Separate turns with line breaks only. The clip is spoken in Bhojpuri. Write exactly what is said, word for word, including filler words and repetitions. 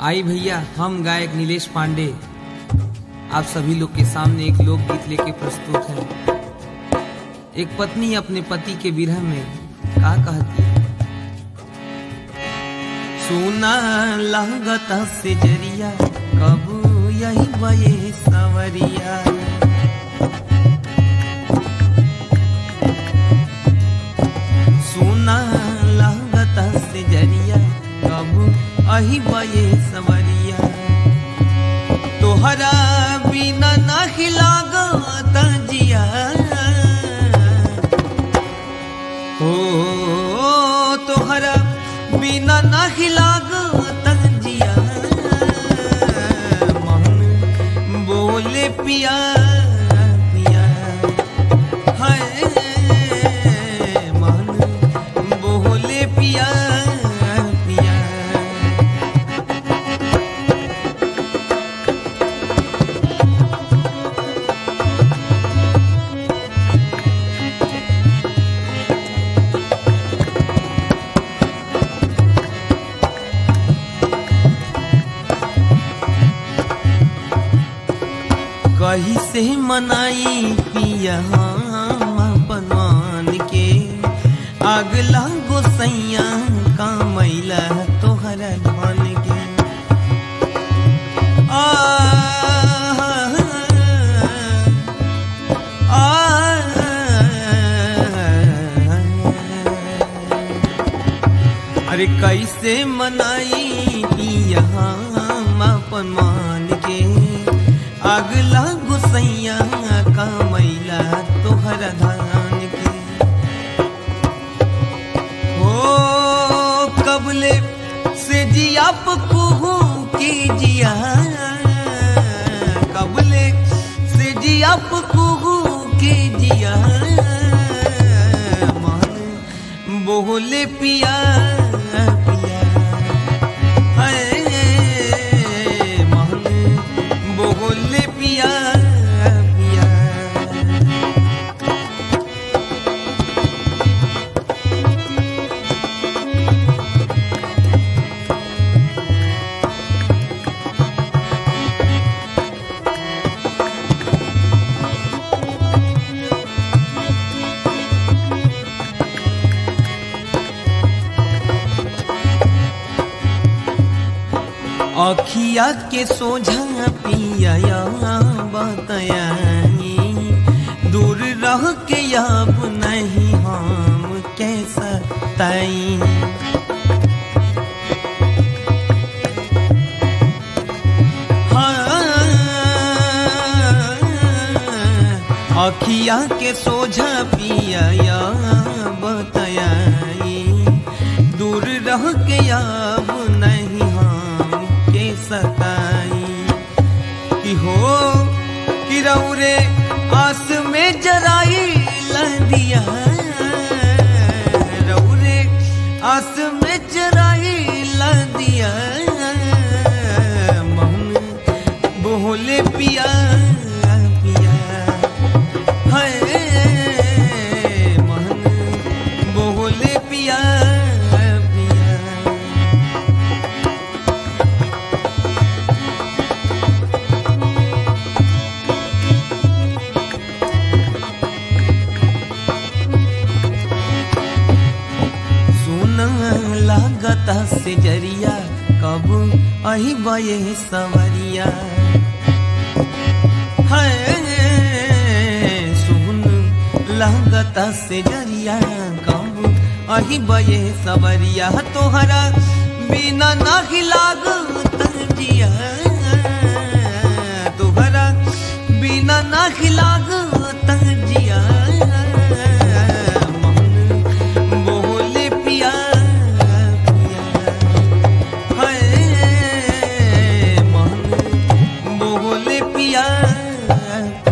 आई भैया, हम गायक नीलेश पांडे आप सभी लोग के सामने एक लोकगीत लेके प्रस्तुत है। एक पत्नी अपने पति के विरह में का कहती है। सुना लागत से जरिया कब यही बये सवरिया, सुना लागत से जरिया कब अही बये सवरिया, तोहरा बिना नहीं लागत जिया, हो तोहरा बिना नहीं लागत जिया, मन बोले पिया पिया है, मन बोले पिया पिया। कही से मनाई पिया हम अपन के, अगला गोसैया का मैला तोहरा धान के। आ, आ, अरे कैसे मनाई पिया हम अपन मान के, अगला गुसैया का मैला तोहरा धान के। हो कबले से जिया पकुहू के जिया, कबले से जिया पकुहू के जिया, मन बोले पिया पिया है, मन बोले पिया पिया। अखिया के सोझा पिया बताई, दूर रह के अब नहीं हम कैसा ताई। हाँ अखिया के सोझा पिया बताई, दूर रह के अब नहीं सताई। कि हो कि रौरे आस में जराई लदिया, रौरे आस में जराई लदिया, मन बोले पिया पिया है, मन बोले पिया। लागत से जरिया कब अही बये सवरिया है, सुन लागत से जरिया कब अही बये सवरिया, तोहरा बिना नहीं लागत जिया, तोहरा बिना नहीं लागत जिया, मन बोले पिया बोले पिया।